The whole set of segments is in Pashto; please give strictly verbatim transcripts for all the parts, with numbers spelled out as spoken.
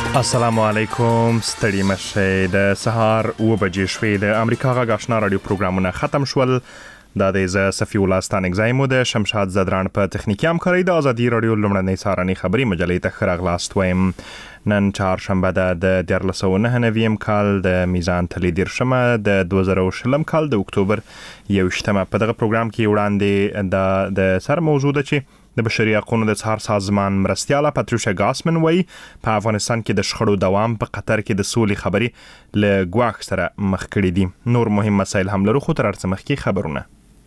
السلام علیکم، ستړي مشه. د سهار اوه بجې شوې. د امریکا غږ آشنا رادیو پروګرامونه ختم شول. دا د ز صفی الله ستانک زایمو د شمشاد زدران په تخنیکی همکاري د ازادي رادیو لمړنۍ سارني خبري مجلې ته خراغلاست وایم. نن چهارشنبه ده د دیارلس سوه نهه نویم کال د میزان تلي دیرشمه د دوه زره او شلم کال د اکتوبر یویشتمه. په دغه پروګرام کې وړاندې د د سر موضوع ده چې د بشري حقوقو د څار سازمان مرستیاله پاتریشا ګاسمن وایي په افغانستان کې د شخړو دوام په قطر کې د سولې خبرې له ګواښ سره مخ کړي دي. نور مهم مسایل هم لرو، خو تر هر څه مخکې خبرونه.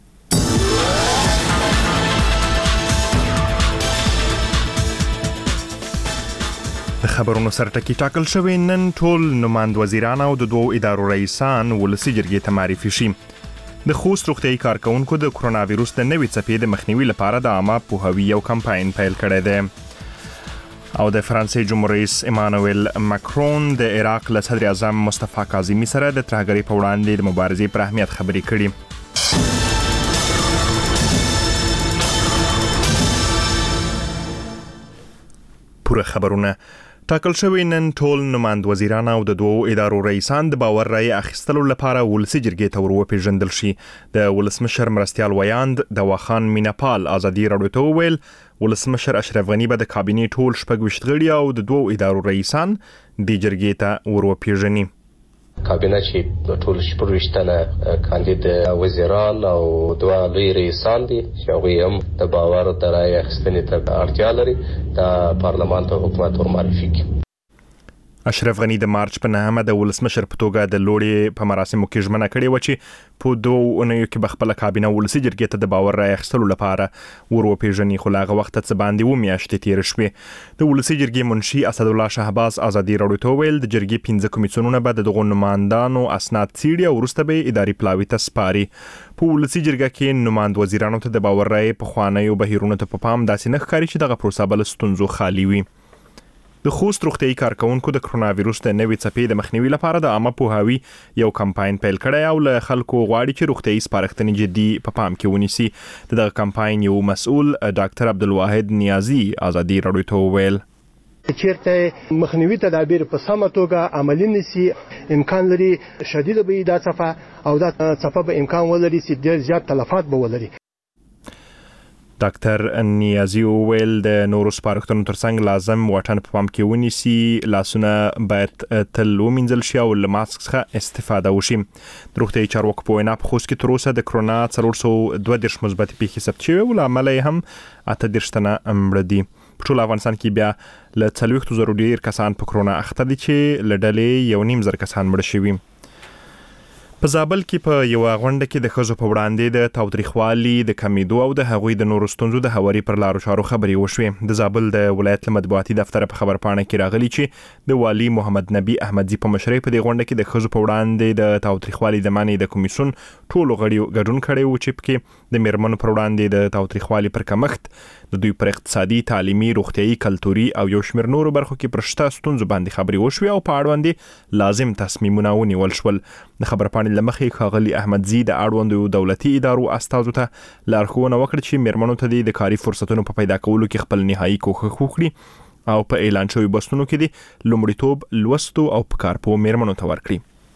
د خبرونو سرټکی ټاکل شوی. نن ټول نماند وزیران او د دوو ادارو رئیسان ولسي جرګې ته معرفي شي. د خوست روغتیايي کارکونکو د کرونا وایروس د نوې څپې د مخنیوي لپاره د عامه پوهاوي یو کمپاین پیل کړی دی. او د فرانسې جمهور رئیس ایمانوئل ماکرون د عراق له صدر اعظم مصطفی کاظمي سره د ترهګرۍ په وړاندې د مبارزې پر اهمیت خبرې کړي. پوره خبرونه. ټاکل شوی نن ټول نماند وزیران او د دوو ادارو رئیسان د باور رای اخیستلو لپاره ولسي جرګې ته وروپېژندل شي. د ولسمشر مرستیال ویاند دواخان میناپال ازادي راډیو ته وویل ولسمشر اشرف غني به د کابینې ټول شپږ ویشت غړي او د دوو ادارو رئیسان د جرګې ته وروپېژني. کابینه چې د ټول شپږ ویشتنه کاندید وزیران او دوه لوی رئیسان دي چې هغوی هم د باور د رای اخیستنې ته اړتیا لري، د پارلمان ته حکومت ورمعرفي کړي. اشرف غني د مارچ په نهمه د ولسمشر په توګه د لوړې په مراسمو کې ژمنه کړې و چې په دوه اونیو کې به خپله کابینه ولسي جرګې ته د باور رای اخیستلو لپاره وروپېژني، خو له هغه وخته څه باندې اووه میاشتې تېرې شوې. د ولسي جرګې منشي اسدالله شهباز ازادي راډیو ته وویل د جرګې پنځه کمیسیونونه به د دغو نمایندانو اسناد څیړي او وروسته به یې اداري پلاوي ته سپاري. په ولسي جرګه کې نماند وزیرانو ته د باور رای پخوانیو بهیرونو ته په پام داسې نه ښکاري چې دغه پروسه به له ستونزو خالي وي. د خوست روغتیايي کارکونکو د کرونا وایروس د نوې څپې د مخنیوي لپاره د عامه پوهاوي یو کمپاین پیل کړی او له خلکو غواړي چې روغتیايي سپارښتنې جدي په پام کې ونیسي. د دغه کمپاین یو مسؤل ډاکټر عبدالواحد نیازي ازادي راډیو ته وویل چیرته مخنیوي تدابیر په سمه توګه عملي نشي، امکان لري شدید به دا څپه او دا څپه به امکان ولري چې ډېر زیات تلفات به ولري. ډاکټر نیازي وویل د نورو سپارښتنو ترڅنګ لازم واټن په پام کې ونیسي، لاسونه باید تل ومینځل شي او له ماسک څخه استفاده وشي. د روغتیايي چارواکو په وینا په خوست کې تر اوسه د کرونا څلور سوه دوه دېرش مثبتې پیښې ثبت شوې او له امله یې هم اته دېرش تنه مړه دي. په ټول افغانستان کې بیا له څلوېښتو زرو ډېر کسان په کرونا اخته دي چې له ډلې یو نیم زر کسان مړه شوي. په زابل کې په یوه غونډه کې د ښځو په وړاندې د تاوتریخوالي د کمیدو او د هغوی د نورو ستونزو د هواري پر لارو چارو خبرې وشوې. د زابل د ولایت له مطبوعاتي دفتره په خبرپاڼه کې راغلي چې د والي محمد نبی احمدزي په مشرۍ په دې غونډه کې د ښځو په وړاندې د تاوتریخوالي د منع د کمیسیون ټولو غړیو ګډون کړی و چې پکې د میرمنو پر وړاندې د تاوتریخوالي پر کمښت، د دوی پر اقتصادي، تعلیمي، روغتیايي، کلتوري او یو شمېر نورو برخو کې پر شته ستونزو باندې خبرې وشوې او په اړوند لازم تصمیمونه ونیول شول. د خبرپاڼې له مخې ښاغلي احمدزي د اړوندو دولتي ادارو استازو ته لارښوونه وکړه چې میرمنو ته د کاري فرصتونو په پیدا کولو کې خپل نهایي کوښښ وکړي او په اعلان شوي بستونو کې د لومړیتوب لوستو او په کارپوه میرمنو ته ورکړي.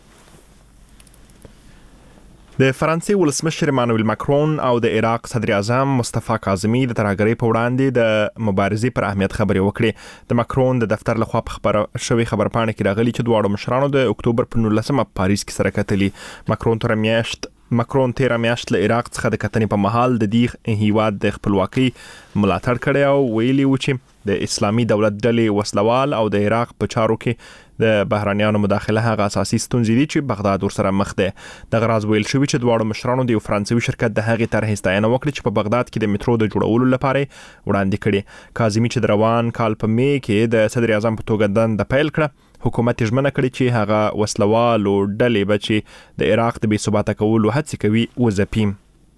د فرانسې ولسمشر ایمانوئل ماکرون او د عراق صدر اعظم مصطفی کاظمي د ترهګرۍ په وړاندې د مبارزې پر اهمیت خبرې وکړې. د ماکرون د دفتر لخوا په خبره شوې خبرپاڼه کې راغلي چې دواړو مشرانو د اکتوبر په نولسمه په پاریس کې سره کتلي. ماکرون تر میاشت ماکرون تیره میاشت له عراق څخه د کتنې په مهال د دې هیواد د خپلواکۍ ملاتړ کړی او ویلي و چې د اسلامي دولت ډلې وسلوال او د عراق په چارو کې د بهرانیانو مداخله هغه اساسي ستونزې دي چې بغداد ورسره مخ دی. دغه راز ویل شوی چې دواړو مشرانو د یو فرانسوي شرکت د هغې طرحې ستاینه وکړه چې په بغداد کې د میټرو د جوړولو لپاره وړاندې کړي. کاظمي چې د روان کال په می کې د صدر اعظم په توګه دنده پیل کړه، حکومت ژمنه کړې چې هغه وسلوالو ډلې به چې د عراق د بې ثباته کولو هڅې کوي وځپي.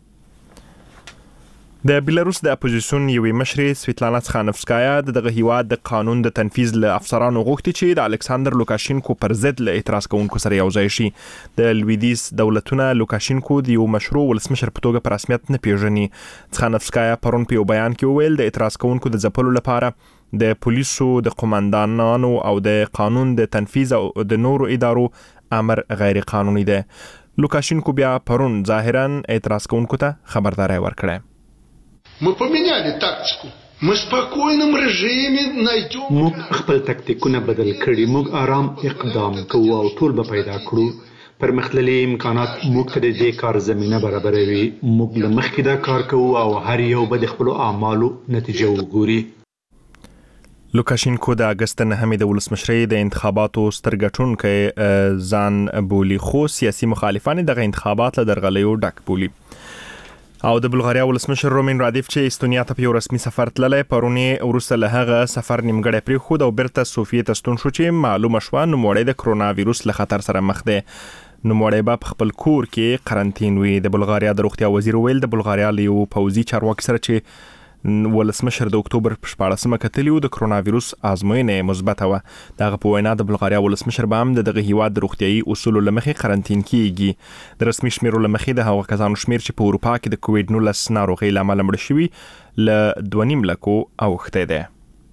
د بیلاروس د اپوزیسیون یوې مشرې سویتلانا څخانفسکایا د دغه هیواد د قانون د تنفیذ له افسرانو غوښتي چې د الکساندر لوکاشینکو پر ضد له اعتراض کوونکو سره یو ځای شي. د لویدیز دولتونه لوکاشینکو د یو مشروع ولسمشر په توګه په رسمیت نه پیژني. څخانفسکایا پرون په یو بیان کې وویل د اعتراض کوونکو د ځپلو لپاره د پولیسو د قومندانانو او د قانون د تنفيذ او د نورو ادارو امر غیر قانوني دی. لوکاشینکو بیا پرون ظاهرا اعتراض کوونکو ته خبرداري ورکړه. Мы поменяли тактику. Мы в спокойном режиме найдем. موږ خپل تکتیکونه بدل کړي. موږ آرام اقدام کوو او ټول به پیدا کړو. پرمختللي امکانات موږ ته د دې کار زمینه برابروي. موږ له مخکې دا کار کوو او هر یو به د خپلو اعمالو نتیجه وګوري. لوکاشینکو د اگست نهمې د ولسمشرۍ د انتخاباتو سترګټونکی ځان بولی، خو سیاسي مخالفان دغه انتخابات له درغلیو ډک بولی. او د بلغاریا ولسمشر رومین رادیف چې استونیا ته په رسمي سفر تللی، پرونی وروسته له هغه سفر نیمګړی پرېښود او بیرته صوفیې ته ستون شو چې معلومه شوه نوموړی د کرونا ویروس له خطر سره مخ دی. نوموړی به په خپل کور کې قرنطین وي. د بلغاریا د روغتیا وزیر ویل د بلغاریا له یو پوځي چارواکي سره چې ولسمشر د اکتوبر په شپاړسمه کتلی و د کرونا ویروس ازموینه مثبته وه. دغه په وینا د بلغاریا ولسمشر به هم د دغه هیواد د روغتیايي اصولو له مخې قرنطین کیږي. د رسمي شمیرو له مخې د هغو کسانو شمیر چې په اروپا کې د کووډ نولس ناروغۍ له امله مړه شوي له دوه نیم لکو اوښتی دی.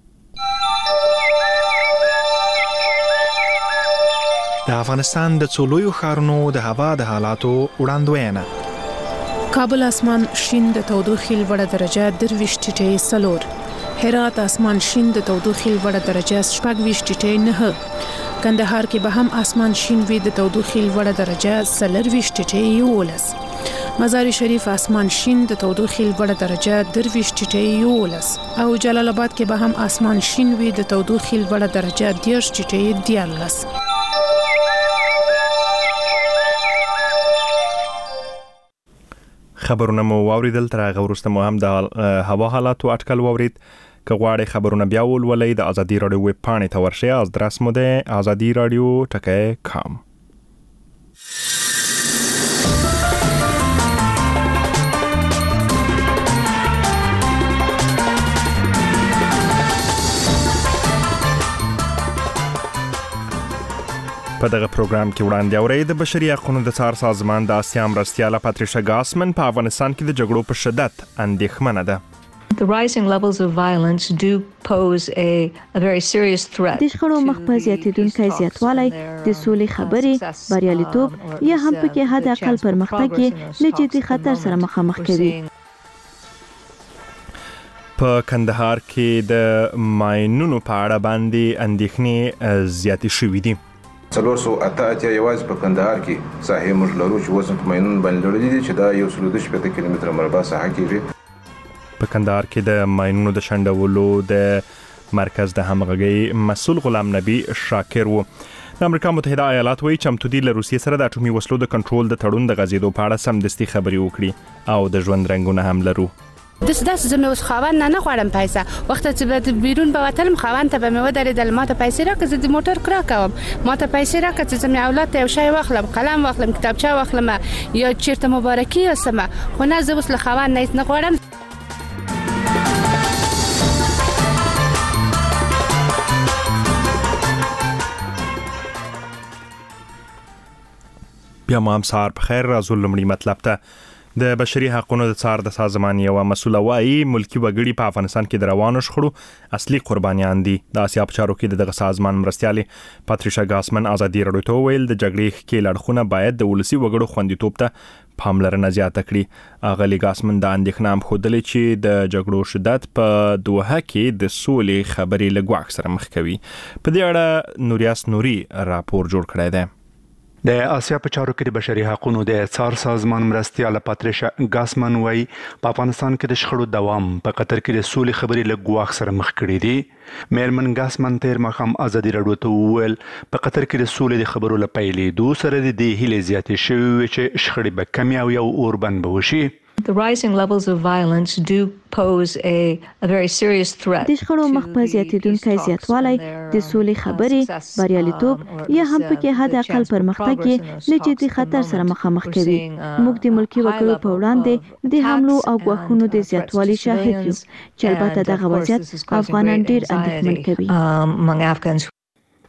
د افغانستان د څو لویو ښارونو د هوا د حالاتو وړاندوینه. کابل اسمان شین د تودوخې لوړه درجه درویشت ټیټې سلور. هرات اسمان شین د تودوخې لوړه درجه شپږ ویشت ټیټې نه. کندهار کې به هم اسمان شین وي د تودوخې لوړه درجه څلور ویشت ټیټې یولس. مزار شریف اسمان شین د تودوخې لوړه درجه درویشت ټیټې یولس. او جلال آباد کې به هم اسمان شین وي د تودوخې لوړه درجه دېرش ټیټې دیارلس. خبرونه مو واوریدل، تر هغه وروسته مو هم د هوا حالاتو اټکل واورید. که غواړئ خبرونه بیا ولولئ د ازادي راډیو ویب پاڼې ته ورشئ. ادرس مو دی ازادي راډیو ټکی کام. په دغه پروګرام کې وړاندې اورئ د بشري حقوقو د څار سازمان د اسیا مرستیاله پاتریشا ګاسمن په افغانستان کې د جګړو په شدت اندېښمنه ده. The rising levels of violence do pose a, a very serious threat. د شخړو مخ په زیاتېدونکی زیاتوالی د سولې خبرې بریالیتوب یا هم پکې حد اقل پرمختګ یې له جدي خطر سره مخامخ کوي. په کندهار کې د ماینونو په اړه باندې اندېښنې زیاتې شوې دي. څلور سوه اته اتیا یوازې په کندهار کې ساحې موږ لرو چې وزن په ماینونو باندې لرلي دي چې دا یو سل دوه شپېته کیلومتره مربع ساحه کېږي. په کندهار کې د ماینونو د شنډولو د مرکز د همغږۍ مسؤل غلام نبی شاکر و. د امریکا متحده ایالات وایي چمتو دي له روسیې سره د اټومي وسلو د کنټرول د تړون د غځېدو په اړه سمدستي خبرې وکړي او د ژوند رنګونه هم لرو. داس داس زموږ اوس خاوند نه نه غواړم پیسې. وخت چې به بیرون به وتلم خاوند ته به مې ودرېدل، ما ته پیسې راکړه، زه د موټر کرا کوم، ما ته پیسې راکړه چې زموږ اولاد ته یو شی واخلم، قلم واخلم، کتابچه واخلم یا چیرته مبارکي وسم. خو نه، زه اوس له خاوند نه نه غواړم. بیا مو هم سهار په خیر. راځو لومړي مطلب ته. د بشري حقوقو د څار د سازمان یو مسؤله وایي ملکی وګړي په افغانستان کې د روانو شخړو اصلي قربانیان دي. د اسیا په چارو کې دغه سازمان مرستیالې پاتریشا ګاسمن ازادي راډیو ته ویل د جګړې ښکېل اړخونه باید د ولسي وګړو خوندیتوب ته پاملرنه زیاته کړي. اغلی ګاسمن د اندېښنه هم ښودلې چې د جګړو شدت په دوحه کې د سولې خبرې له ګواښ سره مخ کوي. په دې اړه نوریاس نوري راپور جوړ کړی دی. د آسیا په چارو کې د بشري حقوقو د څار سازمان مرستیاله پاتریشا ګاسمن وايي په افغانستان کې د شخړو دوام په قطر کې د سولې خبرې له ګواښ سره مخ کړي دي. میرمن ګاسمن تیر مخام ازادي راډیو ته وویل په قطر کې د سولې د خبرو له پیلېدو سره د دې هیلې زیاتې شوې چې شخړې به کمې او یو اوربند به وشي. The rising levels of violence do pose a, a very serious threat. د شخړو مخ په زیاتېدونکی زیاتوالی د سولې خبرې بریالیتوب یا هم پکې حد اقل پرمختګ یې له جدي خطر سره مخامخ کوي. موږ د ملکی وګړو په وړاندې د حملو او ګواښونو د زیاتوالي شاهد یو چې البته دغه وضعیت افغانان ډېر اندېښمن کوي. په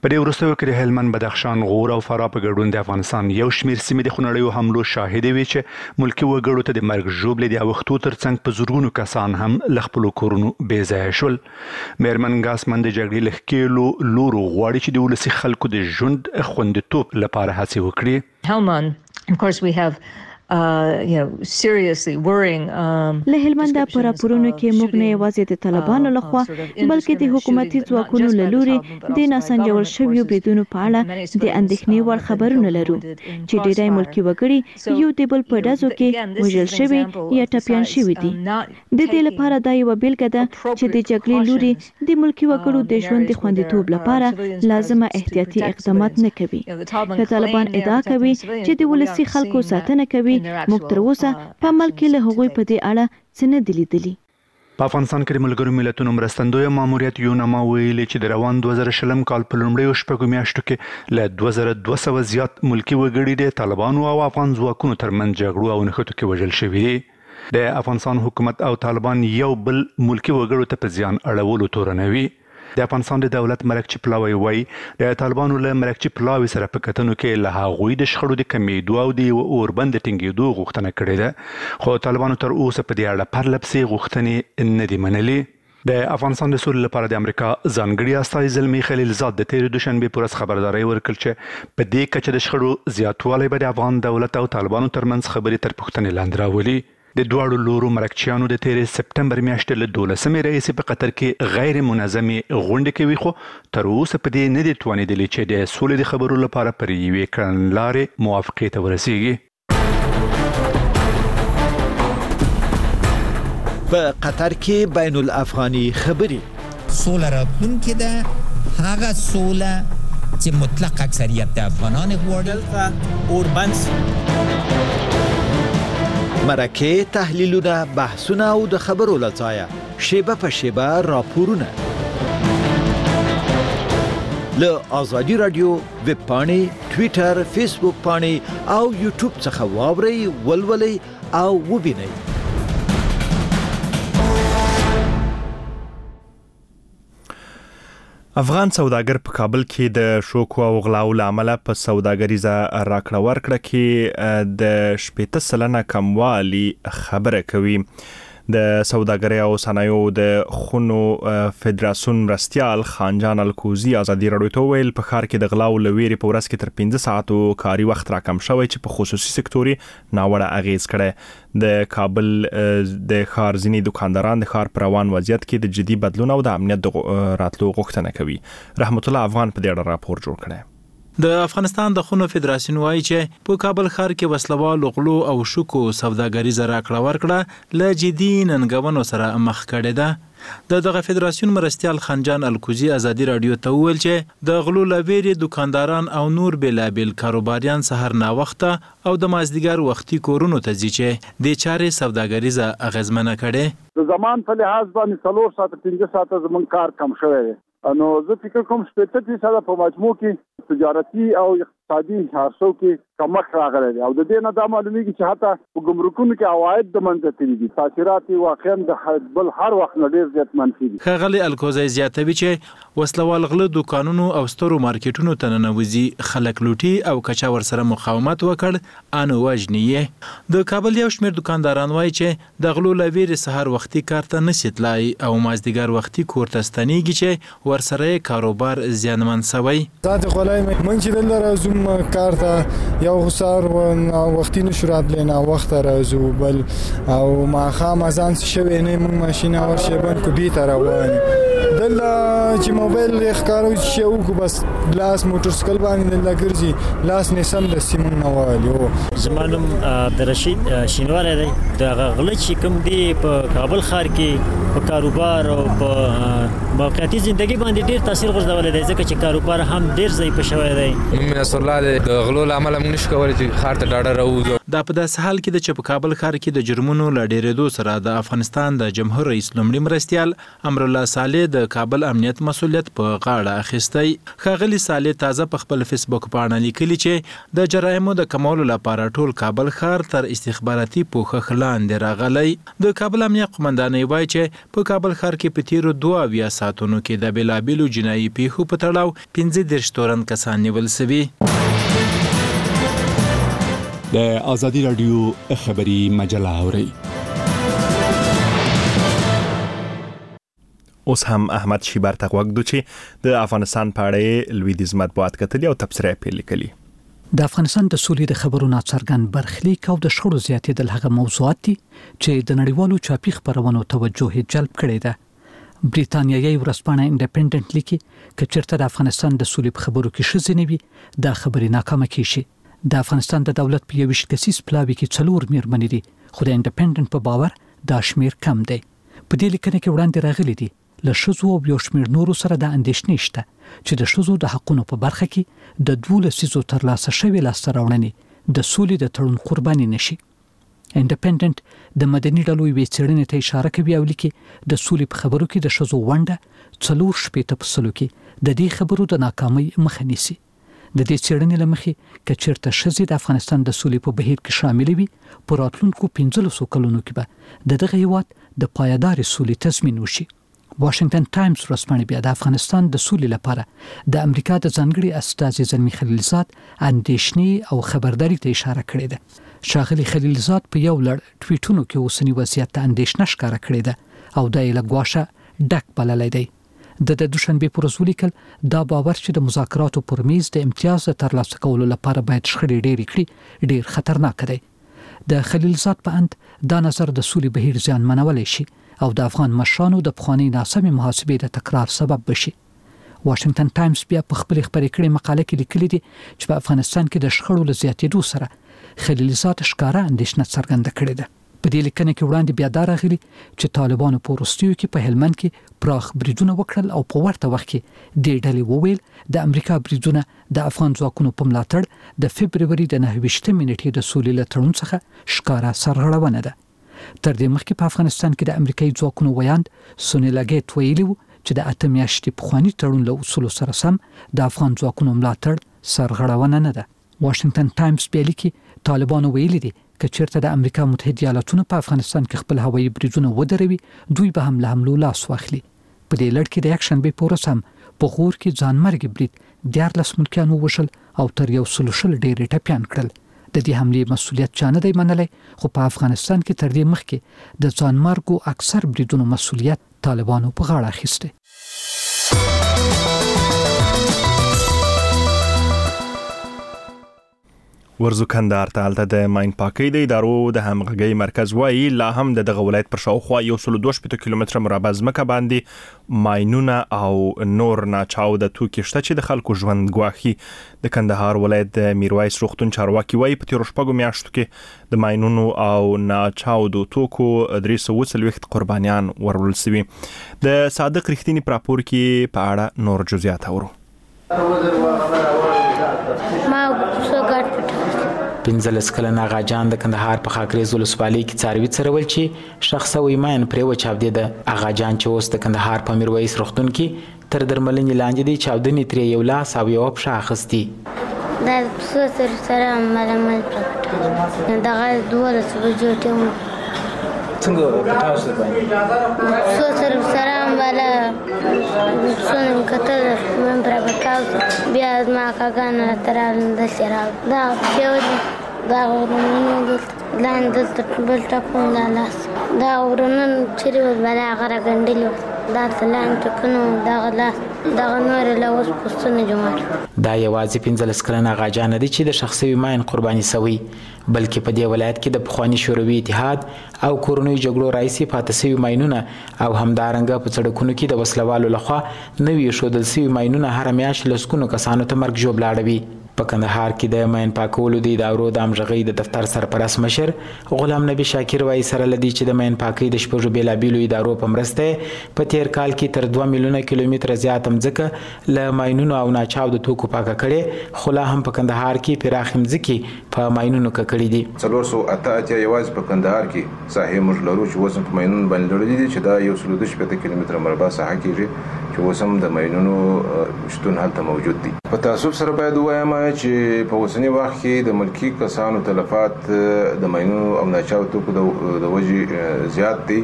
په دې وروستیو کې د هلمند، بدخشان، غور او فراه په ګډون د افغانستان یو شمېر سیمې د خونړیو حملو شاهدې وي چې ملکي وګړو ته د مرګ ژوبلې د اوښتو ترڅنګ په زرګونو کسان هم له خپلو کورونو بې ځایه شول. میرمن ګاسمن د جګړې له ښکېلو لورو غواړي چې د ولسي خلکو د ژوند خوندیتوب لپاره هڅې وکړي. Helmand, of course, we have Uh, you know, seriously worrying. Um, له هلمند په راپورونو کې موږ نه یوازې د طالبانو لخوا بلکې د حکومتي ځواکونو له لوري د ناسنجول شویو بریدونو په اړه د اندېښنې وړ خبرونه لرو چې ډېری ملکي وګړي یو د بل په ډزو کې وژل شوي یا ټپیان شوي دي. د دې لپاره دا یوه بیلګه ده چې د جګړې لوري د ملکي وګړو د ژوند د خوندیتوب لپاره لازمه احتیاطي اقدامات نه کوي. که طالبان ادعا کوي چې د ولسي خلکو ساتنه کوي، موږ تر اوسه په عمل کې له هغوی په دې اړه څه نه دي لیدلي. په افغانستان کې د ملګرو ملتونو مرستندویه ماموریت یونما ویلي چې د روان دوه زره شلم کال په لومړیو شپږو میاشتو کې له دوه زره دوه سوه زیات ملکي وګړي د طالبانو او افغان ځواکونو ترمنځ جګړو او نښتو کې وژل شوي دي. د افغانستان حکومت او طالبان یو بل ملکي وګړو ته په زیان اړولو تورنوي. د افغانستان د دولت مرکچی پلاوی وایي د طالبانو له مرکچی پلاوی سره په کتنو کې له هغوی د شخړو د کمیدو او د اوربند ټینګېدو غوښتنه کړې ده، خو طالبانو تر اوسه په دې اړه پرله پسې غوښتنې نه دي منلي. د افغانستان د سولې لپاره د امریکا ځانګړي استازي زلمي خلیلزاد د تېرې دوشنبې په ورځ خبرداری ورکړ چې په دې کچه د شخړو زیاتوالی به د افغان دولت او طالبانو ترمنځ خبرې تر پوښتنې لاندې راولي. د دواړو لورو مرکچیانو د تېرې سپټمبر میاشتې له دولسمې راهیسې په قطر کې غیر منظمې غونډې کوي، خو تر اوسه په دې نه دي توانېدلي چې د سولې د خبرو لپاره پر یوې کړنلارې موافقې ته ورسیږي. په قطر کې بین الافغاني خبرې سوله راتلونکې ده، هغه سوله چې مطلق اکثریت د افغانان غواړي. اوربند مرکه، تحلیلونه، بحثونه او د خبرو لځایه شیبه په شیبه راپورونه له آزادي رادیو ویب پاڼې، ټویټر، فیسبوک پاڼې او یوټیوب څخه واورئ، ولولئ او وبینئ. افغان سوداګر په کابل کې د شوکو او غلاو له امله په سوداګریزه راکړه ورکړه کې د شپېته سلنه کموالي خبره کوي. د سوداګرۍ او صنایعو د خونو فدراسیون مرستیال خانجان الکوزي ازادي راډیو ته ویل په ښار کې د غلاو له ویرې په ورځ کې تر پنځه ساعتو کاري وخت راکم شوی چې په خصوصي سکتور ناوړه اغیز کړی. د کابل د ښار ځینې دکانداران د ښار پر روان وضعیت کې د جدي بدلون او د امنیت راتلو غوښتنه کوي. رحمت الله افغان په دې اړه راپور جوړ کړی. د افغانستان د خونو فدراسیون وایي چې په کابل ښار کې وسلوال غلو او شوکو سوداګریزه راکړه ورکړه له جدي ننګونو سره مخ کړې ده. د دغه فدراسیون مرستیال خانجان الکوزي ازادي راډیو ته وویل چې د غلو له ویرې دکانداران او نور بېلابېل کاروباریان سهار ناوخته او د مازدیګر وختي کورونو ته ځي چې د چارې سوداګریزه اغیزمنه کړي. د زمان په لحاظ باندې څلور ساعته پنځه ساعته زموږ کار کم شوی دی. نو زه فکر کوم شپېته فیصده په مجموع کې تجارتي او اقتصادي حرصو کې کمښت راغلی دی او د دې نه دا معلومیږي چې حتی په ګمرکونو کې عواید د منځه تللي دي. تاثیرات یې واقعا د بل هر وخت نه ډېر زیات منفي دي. ښاغلي الکوزی زیاتوي چې وسلوال غله دکانونو او سترو مارکیټونو ته ننوځي، خلک لوټي او کچا ورسره مقاومت وکړ ان وژني یې. د کابل یو شمېر دکانداران وایي چې د غلو له ویرې سهار وختي کار ته نشي تلای او مازدیګر وختي کور ته ستنېږي چې ورسره کاروبار زیانمن شوی. ذات غلای من چې دلته راځم کار ته یو سار وختي نشو راتلی، نه وخت راځو بل او ما خام ازان شوی نه موږ ماشین اور شیبان کو بي تر روان دلته چې موبایل ښکارو چې او کو بس لاس موټر سایکل باندې دلته ګرځي لاس نه سم د سیمون نوالو. زمانم د رشید شینوار دی د غلط چې کوم دی په کابل ښار کې په کاروبار او په موقعیتي ژوندۍ باندې ډیر تاثیر غورځولی دی ځکه چې کاروبار هم ډیر ضعیف شوی دی. نوم نصر الله د غلو له امله موږ نشو کولی چې ښار ته ډاډه راوځو. دا په داسې حال کې د چې په کابل ښار کې د جرمونو له ډېرېدو سره د افغانستان د جمهور رئیس لومړي مرستیال امرالله صالح د کابل امنیت مسؤلیت په غاړه اخیستی. ښاغلي صالح تازه په خپل فیسبوک پاڼه لیکلي چې د جرایمو د کمولو لپاره ټول کابل ښار تر استخباراتي پوښښ لاندې راغلی. د کابل امنیه قومندانۍ وایي چې په کابل ښار کې په تیرو دوه اویا ساعتونو کې د بېلابېلو جنایي پیښو په تړاو پنځه دېرش تورن کسان نیول سوي. د ازادي راډیو خبري مجله اورئ. اوس هم احمد شیبر ته غوږ دو چې د افغانستان په اړه لویدیځ مطبوعات کتلي او تبصره یې لیکلي. د افغانستان د سولې د خبرو ناڅرګند برخلیک او د شخړو زیاتېدل هغه موضوعات دي چې د نړیوالو چاپي خبرونو توجه جلب کړی ده. بریتانیایي ورځپاڼه انډیپندنت لیکي چې چېرته د افغانستان د سولې په خبرو کې ښځې نه وي دا خبرې ناکامه کیږي. د افغانستان د دولت په یویشت کسیز پلاوي کې څلور میرمنې دي خو د انډیپندنت په باور دا شمیر کم دی. په دې لیکنه کې وړاندې راغلي دي له ښځو او یو شمېر نورو سره د اندېښنې شته چې د ښځو د حقونو په برخه کې د دوه لسیزو ترلاسه شوې لاسته راوړنې د سولې د تړون قرباني نشي. انډیپندنت د مدني ډلو یوې څېړنې ته اشاره کوي او لیکي د سولې په خبرو کې د ښځو ونډه څلور شپېته په سلو کې د دې خبرو د ناکامۍ مخه نیسي. د دې څېړنې له مخې که چېرته ښځې د افغانستان د سولې په بهیر کې شاملې وي په راتلونکو پنځلسو کلونو کې به د دغه هېواد د پایدارې سولې تضمین وشي. واشنگټن ټایمز ورځپاڼه بیا د افغانستان د سولې لپاره د امریکا د ځانګړي استازي زلمي خلیلزاد اندېښنې او خبرداري ته اشاره کړې ده. ښاغلي خلیلزاد په یو لړ ټویټونو کې اوسنی وضعیت ته اندېښنه ښکاره کړې ده او دا یې له ګواښه ډک بللی دی. د د دوشنبې پر ورځ ولیکل دا باور چې د مذاکراتو پر میز د امتیاز د ترلاسه کولو لپاره باید شخړې ډېرې کړي ډېر خطرناک دی. د خلیلزاد په اند دا نظر د سولې بهیر زیانمنولی شي او د افغان مشرانو د پخواني ناسمې محاسبې د تکرار سبب بشي. واشنگټن ټایمز بیا په خپل خبرې کړې مقاله کې لیکلي دي چې په افغانستان کې د شخړو له زیاتېدو سره خلیلزاد ښکاره اندېښنه څرګنده کړې ده. په دې لیکنه کې وړاندې بیا دا راغلي چې طالبانو په وروستیو کې په هلمند کې پراخ بریدونه وکړل او په ورته وخت کې دې ډلې وویل د امریکا بریدونه د افغان ځواکونو په ملاتړ د فبروري د نهه ویشتمې نیټې د سولې له تړون څخه ښکاره سرغړونه ده. تر دې مخکې په افغانستان کې د امریکایي ځواکونو ویاند سونیلا ګیټ ویلي و چې د اته میاشتې پخواني تړون له اصولو سره سم د افغان ځواکونو ملاتړ سرغړونه نه ده. واشنگټن ټایمز بیا لیکي طالبانو ویلي دي که چېرته د امریکا متحده ایالاتونو په افغانستان کې خپل هوایي بریدونه ودروي دوی به هم له حملو لاس واخلي. په دې لړ کې د یکشنبې په ورځ هم په غور کې ځانمرګي برید دیارلس ملکیان ووژل او تر یو سلو شل ډېرې ټپیان کړل. د دې حملې مسؤلیت چا نه دی منلی خو په افغانستان کې تر دې مخکې د ځانمرګو اکثر بریدونو مسؤلیت طالبانو په غاړه اخیستی. ورزو کندهار ته هلته د ماین پاکۍ د ادارو د همغږۍ مرکز وایي لا هم د دغه ولایت پر شاوخوا یو سل دوه شپېته کیلومتره مربع ځمکه باندې ماینونه او نور ناچاوده توکي شته چې د خلکو ژوند ګواښي. د کندهار ولایت د میرویس روغتون چارواکي وایي په تیرو شپږو میاشتو کې د ماینونو او ناچاودو توکو درې سوه اووه څلوېښت قربانیان ورول سوي. د صادق رښتیني په راپور کې په اړه نور جزئیات اورو. پنځلس کلن آغا جان د کندهار په خاکریز ولسوالۍ کې څاروي څرول چې شخصه ویماین پرې وچاودېده. آغا جان چې اوس د کندهار په میرویس روغتون کې تر درملنې لاندې دی چاودنې ترې یو لاس او یوه پښه اخیستي. دا پسه تر سره ملامل پرکټه دغه دولس بجو ټیم څنګه پټاو سره باندې پسه تر سره مله څنګه کتل من پر پټاو بیا ما کاګان تر د سره دا پیو دا ورنن لاندې د بل ټاپون لاس دا ورنن چې ولا غره ګندلو دا تلان ټکنو دا غلا دا نور له اوس پښتنه جمعه دا یوازې پنځلس کلن آغا جان دی چې د شخصي ویماین قرباني سوی بلکې په دې ولایت کې د پخواني شوروي اتحاد او کورنیو جګړو راهیسې پاتې سوي ماینونه او همدارنګه په سړکونو کې د وسلوالو لخوا نوي ایښودل سوي ماینونه هره میاشت لسګونو کسانو ته مرګ ژوبله اړوي. په کندهار کې د ماین پاکولو د ادارو د همغږۍ د دفتر سرپرست مشر غلام نبی شاکر وایي سره لدی چې د ماین پاکۍ د شپږو بیلابیلو ادارو په مرسته په تیر کال کې تر دوه میلیونه کیلومتره زیات مځکه له ماینونو او ناچاودو توکو پاکه کړې، خو لا هم په کندهار کې پراخې مځکې په ماینونو ککړې دي. څلور سوه اته اتیا یوازې په کندهار کې ساحې موږ لرو چې اوس په ماینونو باندې لړلې دي چې دا یو سل دوه شپېته کیلومتره مربع ساحه کېږي چې اوس هم د ماینونو شتون هلته موجود دي. په تعصب سره باید ووایم چې په اوسني وخت کې د ملکي کسانو تلفات د ماینونو او ناچاودو توکو د وجې زیات دي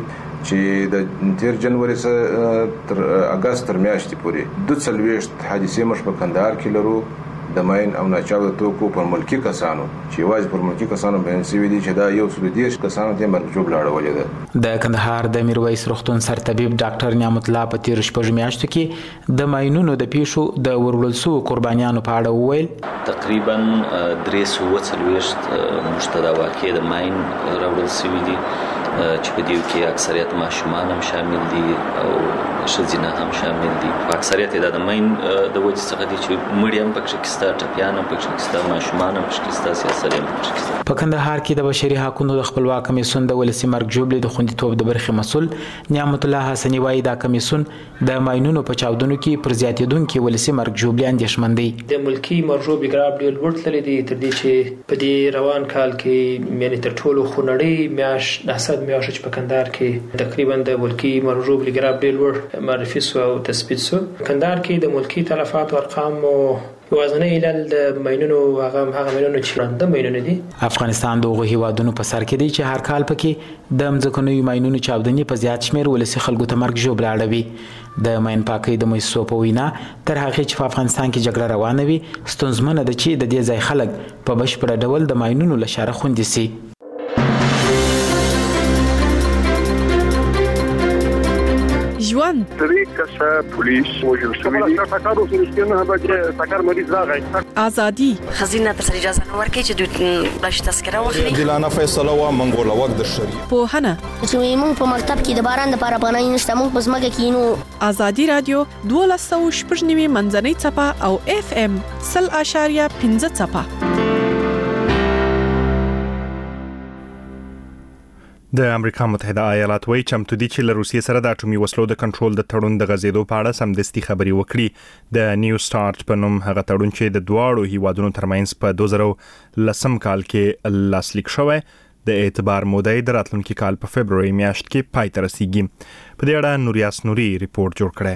چې د تیر جنوري څخه تر اگست تر میاشتې پورې دوه څلوېښت حادثې موږ په کندهار کې لرو د ماین او ناچاودو توکو پر ملکي کسانو چې یوازې پر ملکي کسانو باندې شوي دي چې دا یو سل دېرش کسانو ته مرګ ژوبله اړولې ده. د کندهار د میرویس روغتون سرطبیب ډاکټر نعمت الله په تیر شپږ میاشتو کې د ماینونو د پیښو د ورولل شوو قربانیانو په اړه وویل تقریبا درې سوه څلوېښت موږ ته دا واقع د ماین راوړل شوي دي چې په دې کې اکثریت ماشومان هم شامل دي او ښځینه هم شامل دي. په اکثریت دا د ماین د وجې څخه دي چې مړي هم پکې کسته، ټپیان هم پکې کسته، ماشومان هم پکې کسته، سیاسري هم پکې کسته. په کندهار کې د بشري حقوقو د خپلواک کمیسیون د ولسي مرګ ژوبلې د خوندیتوب د برخې مسؤل نعمت الله حسني وایي دا کمیسیون د ماینونو په چاودنو کې پر زیاتېدونکي ولسي مرګ ژوبلې اندېښمن دی. د ملکي مرګ ژوبلې ګراف ډېر لوړ تللی دی تر دې چې په دې روان کال کې یعنې تر ټولو خونړۍ میاشت نهصد میاشت چې په کندهار کې تقریبا د ملکي مرګ ژوبلې ګراف ډېر لوړ معرفي سو او تثبیت سو. کندهار کې د ملکي تلفاتو ارقام وازنه علل د ماینونو هغه هغه ماینونو چې د ماینونو دي. افغانستان دغه هیوادونو په سر کې دی چې هر کال پکې د مځکونو ماینونو چاودنې په زیات شمیر ولسي خلکو ته مرګ ژوبله اړوي. د ماین پاکۍ د مؤسسو په وینا تر هغې چې په افغانستان کې جګړه روانه وي ستونزمنه ده چې د دې ځای خلک په بشپړه ډول د ماینونو له شره خوندي سي. ژوند درې کسه پولیس وژل شوي دي. ټکر وسو نه به ټکر مریض راغی. ازادي خزینه تر اجازه نه ورکړي چې دوی بلش تذکره واخلي. دلانه فیصله وا منګوله وخت د شری. پوهنه چې موږ په مکتب کې د باران لپاره پناه نشته موږ په ځمکه کې نو. ازادي رادیو دولس سوه شپږ نوي منځنۍ څپه او اف ام سل اشاریه پنځه څپه. د امریکا متحده ایالات وایي چمتو دي چې له روسیې سره د اټومي وسلو د کنټرول د تړون د غځېدو په اړه سمدستي خبرې وکړي. د نیو سٹارټ په نوم هغه تړون چې د دواړو هیوادونو ترمنځ په دوه زره لسم کال کې لاسلیک شوی د اعتبار موده د راتلونکي کال په فبرवरी میاشت کې پای ته رسیږي. په دې اړه نوریاس نوري ریپورت جوړ کړی.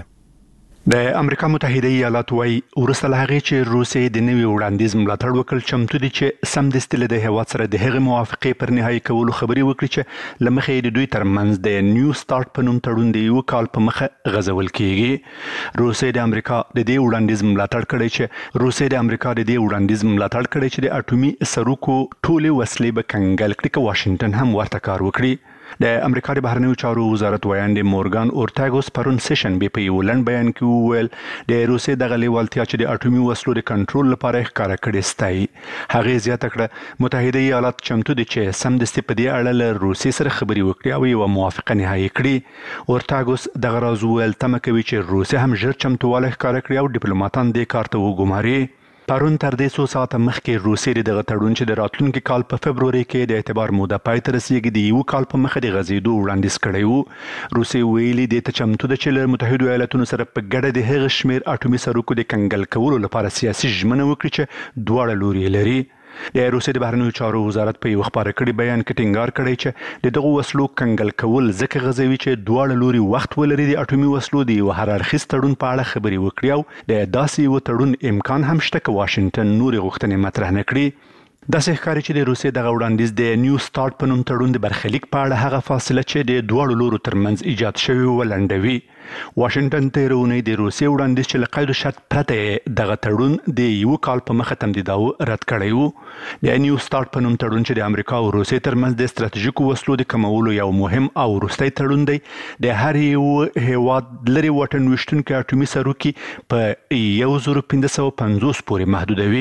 د امریکا متحده ایالات وايي ورسره هغه چې روسیې د نوي وړاندیز ملاتړ وکړ چمتو دي چې سمدستي له هیواد سره د هغه موافقې پر نهایی کولو خبري وکړي چې لمخې د دوی ترمنځ د نیو سٹارټ په نوم تړون دی یو کال په مخه غځول کیږي. روسیې د امریکا د دې وړاندیز ملاتړ کړي چې روسیې د امریکا د دې وړاندیز ملاتړ کړي چې د اټومي سروکو ټولې وسلې به کنګل کړي که واشنگټن هم ورته کار وکړي. د امریکا د بهرنیو چارو وزارت وایاند مورګان اورتاګوس پرون سیشن بي په یو لند بیان کې وویل د روسیې دغه لیوالتیا چې د اټومي وسلو د کنټرول لپاره ښکارا کړې ستای. هغه زیاته کړه متحده ایالات چمتو دي چې سمدستي په دې اړه له روسیې سره خبري وکړي او یو موافقه نهایی کړي. اورتاګوس دغه راز وویل تمه کوي چې روسیه هم ژر چمتووالی ښکارا کړي او ډیپلوماټان دې کار ته وګماري. پرون تر دې څو ساعته مخکې روسیې دغه تړون چې د راتلونکي کال په فبرवरी کې د اعتبار موده پای ته رسیږي د یو کال په مخه د غځېدو وړاندیز کړی وو. روسیې ویلي دې ته چمتو ده چې له متحده ایالاتونو سره په ګډه د هغه شمیر اټومي سروکو د کنګل کولو لپاره سیاسي ژمنه وکړي چې دواړه لوري لري. د روسیې د بهرنیو چارو وزارت په یو خبره کړي بیان کې ټینګار کړی چې د دغه وسلو کنګل کول ځکه غځوي چې دواړه لوري وخت ولري د اټومي وسلو د یو هر اړخیز تړون په اړه خبرې وکړي او د داسې یو تړون امکان هم شته چې واشنگټن نورې غوښتنې مطرح نه کړي. داسې ښکاري چې د روسیې دغه وړاندیز د نیو سٹارټ په نوم تړون د برخلیک په اړه هغه فاصله چې د دواړو لورو ترمنځ ایجاد شوی ولنډوي. واشنگټن تېره اونۍ د روسیې وړاندیز چې له قید و شرط پرته دغه تړون د یو کال په مخه تمدیداوه رد کړی وو. د نیو سٹارټ په نوم تړون چې د امریکا او روسیې ترمنځ د ستراتیژیکو وسلو د کمولو یو مهم او وروستی تړون دی. د هر یو هیواد لري واټن ویشتونکي اټومي سروکي په یو زره پنځه سوه پنځوس پورې محدودوي.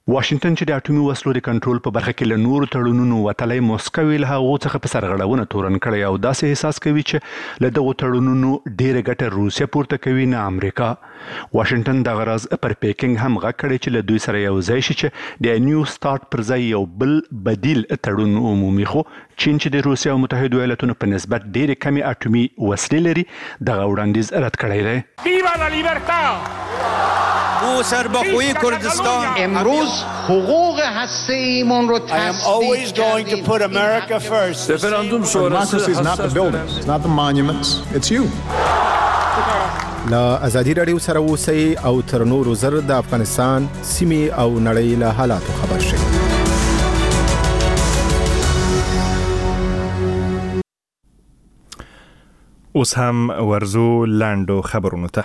واشنگټن چې د اټومي وسلو د کنټرول په برخه کې له نورو تړونونو وتلی موسکو له هغو څخه په سرغړونه تورن کړی او داسې احساس کوي چې له دغو تړونونو ډېره ګټه روسیه پورته کوي نه امریکا. واشنگټن د غرض پر پیکینګ هم غږ کړی چې له دوی سره یو ځای شي چې د نیو سٹارټ پر ځای یو بل بدیل تړون عمومي خو چین چې د روسیه او متحده ایالاتونو په نسبت ډېرې کمې اټومي وسلې لري دغه وړاندیز رد کړی دی. ویوا لا لیبرتا او سربخوی کردستان امروز حقوق هسته‌ایمون رو I am always going to put America first. Referendum democracy is not the buildings, it's not the monuments, it's you. لا ازادي رادیو سره اوسئ او تر نورو زر د افغانستان سیمې او نړۍ له حالاتو خبر شئ. اوس هم ورزو لاندو خبرونو ته.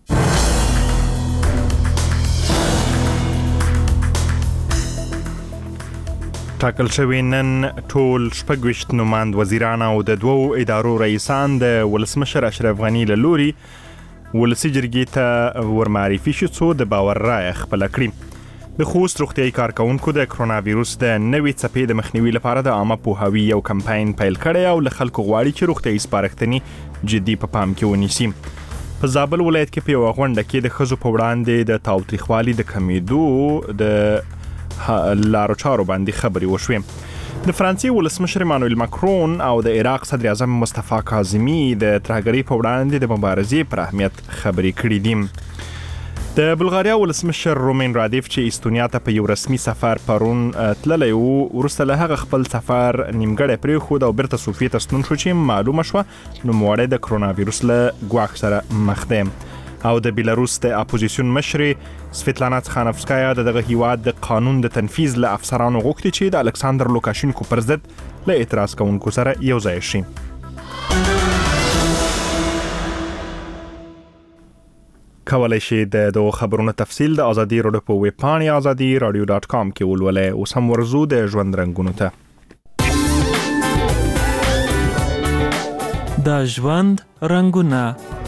ټاکل شوی نن ټول شپږ نوماند وزیران او د دوو ادارو رئیسان د ولسمشر اشرف غنی له لوري ولسي جرګې ته ورمعرفي شو څو د باور رایه خپله کړي. د خوست روغتیایي کارکونکو د کرونا ویروس د نوې څپې د مخنیوي لپاره د عامه پوهاوي یو کمپاین پیل کړی او له خلکو غواړي چې روغتیایي سپارښتنې جدي په پام کې ونیسي. په زابل ولایت کې په یوه غونډه کې د ښځو په وړاندې د تاوتریخوالي د کمیدو د لارو چارو باندې خبرې وشوې. د فرانسې ولسمشر ایمانوئل ماکرون او د عراق صدر اعظم مصطفی کاظمي د ترهګرۍ په وړاندې د مبارزې پر اهمیت خبرې کړې دي. د بلغاریا ولسمشر رومین رادیف چې استونیا ته په یو رسمي سفر پرون تللی و وروسته له هغه خپل سفر نیمګړی پرېښود او بیرته صوفیې ته ستون شو چې معلومه شوه نوموړی د کرونا ویروس له ګواښ سره مخ دی. او د بیلاروس د اپوزیسیون مشرې سویتلانا تخانوفسکایا د دغه هیواد د قانون د تنفیذ له افسرانو غوښتي چې د الکساندر لوکاشینکو پر ضد له اعتراض کوونکو سره یو ځای شي. کولای شي د دغو خبرونو تفصیل د ازادي راډیو په ویب پاڼې ازادي راډیو ډاټ کام کې ولولئ. اوس هم ورزو د ژوند رنګونو ته. د ژوند رنګونه.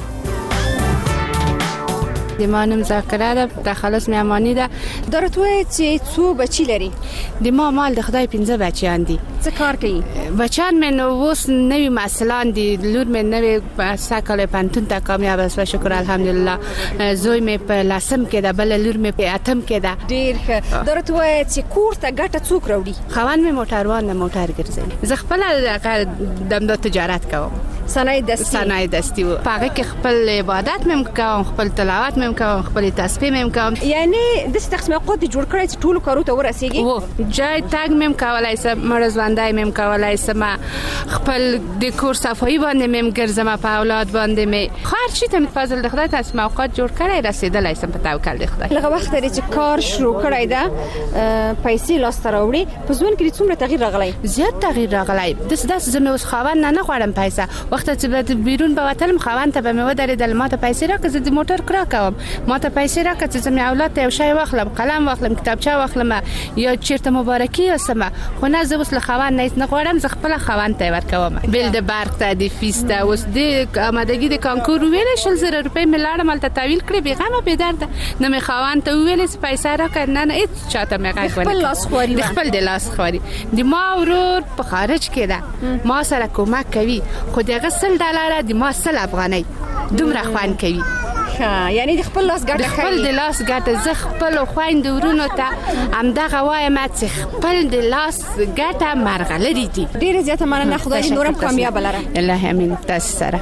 د ما نوم ذاکره ده، تخلص مې امانی ده. درته وایي چې څو بچي لري؟ د ما مال د خدای پنځه بچیان دي. څه کار کوي؟ بچیان مې نو اوس نوي محصلان دي. لور مې نوي ساکل پانتون ته کامیاب است شکر الحمدلله. زوی مې په لسم کې ده، بل لور مې په اتم کې ده. ډیر ښه. درته وایي چې کور ته ګټه څوک راوړي؟ خوان مې موټروان نه موټر ګرځي. زه خپل د تجارت کوم. صنایع دستی. صنایع دستی و پاګه کې خپل عبادت مې کوم، خپل تلاوت مې کوم، خپل تسبیح مې کوم. یعنی د تقسیم اوقات جوړ کړی چې ټول کارو ته ورسیږي. و جای تاګ مې کولای سم، مرزواندای مې کولای سم، خپل د کور صفایي باندې مې ګرځم، په اولاد باندې مې خیر شي ته فضل د خدای تقسیم اوقات جوړ کړی رسیدلای سم په توکل د خدای. لږه وخت لري چې کار شروع کړی دا پیسې لاس ته راوړي. په ځوان کې څومره تغییر راغلی؟ زیات تغییر راغلی. د داس زموږ اوس خاوند نه نه غواړم پیسې. وخت چې بیرون به وتلم خاوند ته به مې ودرېدل، ما ته پیسې راکړه، زه د موټر کرا کوم، ما ته پیسې راکړه چې زما اولاد ته یو شی واخلم، قلم واخلم، کتابچه واخلم یا چیرته مبارکي وسم. خو نه زه اوس له خاوند نه نه غواړم، زه خپل خاوند ته ورکوم. بل د برق ته د فیس ته اوس د آمادګي د کانکور ویل شل زره روپۍ مې لاړم مالته تحویل کړې بې غمه بې درده. نه مې خاوند ته ویل چې پیسې راکړه، نه نه هیڅ چاته مې غږ ونه. خپل لاس خواري، خپل د لاس خواري. د ما ورور په خارج کې ده، ما سره کومک کوي، خو دغه سل ډالر د ما سل افغانۍ دومره خوان کوي. ها یعنی د خپل لاس ګټه کوي. خپل د لاس ګټه زه خپل خويند ورونو ته همدغه وایم چې خپل د لاس ګټه مرغلري دي. ډیره زیاته مننه، خدای دې نورم کامیاب لره. الله امين. تاسو سره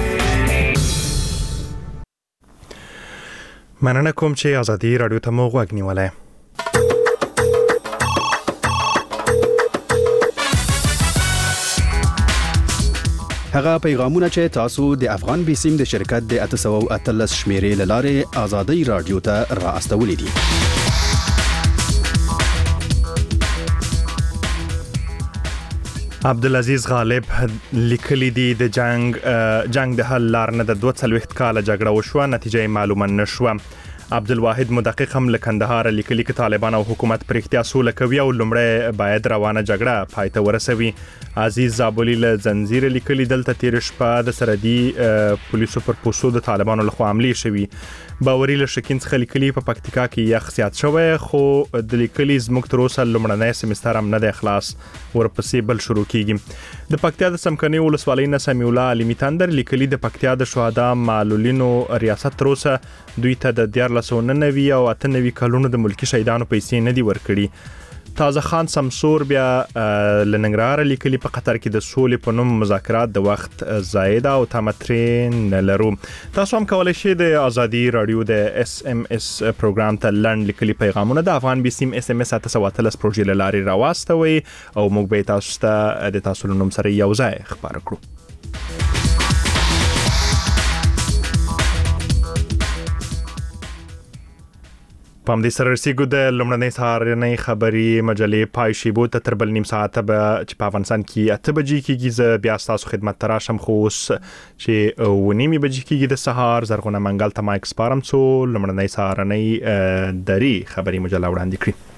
مننه کوم چې ازادي راډیو ته مو غوږ نیولای. هغه پیغامونه چې تاسو د افغان بیسیم د شرکت د اته سوه او اتلس شمیرې لاره ازادي رادیو ته را استولې دي. عبدالعزیز غالب لیکلی دی د جنگ جنگ د حل لار نه د دوه څلوېښت کاله جګړه وشوه، نتیجه معلومه نشوه. عبدالواحد مدقق هم له کندهار لیکلي کې طالبان او حکومت پر اختیار سوله کوي او لمړی باید روانه جګړه پای ته ورسوي. عزیز زابلی له زنجیر لیکلي دلته تیر شپه د سرحدي پولیسو پر پوسو د طالبانو لخوا حملې شوي. باوري له شکین څخه لیکلي په پکتیکا کې یخ زیات شوی خو د لیکلي زموږ تر اوسه لمړنی سمستر هم نه دی خلاص ورپسې بل شروع کیږي. د پکتیا د سمکني ولسوالۍ نه سمیع الله علي میتندر لیکلي د پکتیا د شهدا معلولینو ریاست تر اوسه دوی ته د دیارلس سوه نوي او اته نوي کلونو د ملکی شهیدانو پیسې نه دي ورکړي. تازه خان سمسور بیا لننګرهار لیکلي په قطر کې د سولې په نوم مذاکرات د وخت زائده او تمترین لرو. تاسو هم کولای شئ د ازادي رادیو د اس ام اس پروګرام ته لند لیکلي پیغامونه د افغان بي سیم اس ام اس اته سوه اتلس پروژې له لارې راواستوي او موږ به تاسو ته د تاسو له نوم سره یو ځای خبر کړو. پام دې سره رسیدو د لمړنۍ سهارنۍ خبري مجلې پای شي بو ته تر بل نیم ساعت به چې په افغانستان کې اته بجې کېږي زه بیا تاسو خدمت ته راشم خو اوس چې و نیمې بجې کېږي د سهار زرغونه منګل ته مایک سپارم څو لمړنۍ سهارنۍ دري خبري مجله وړاندې کړي.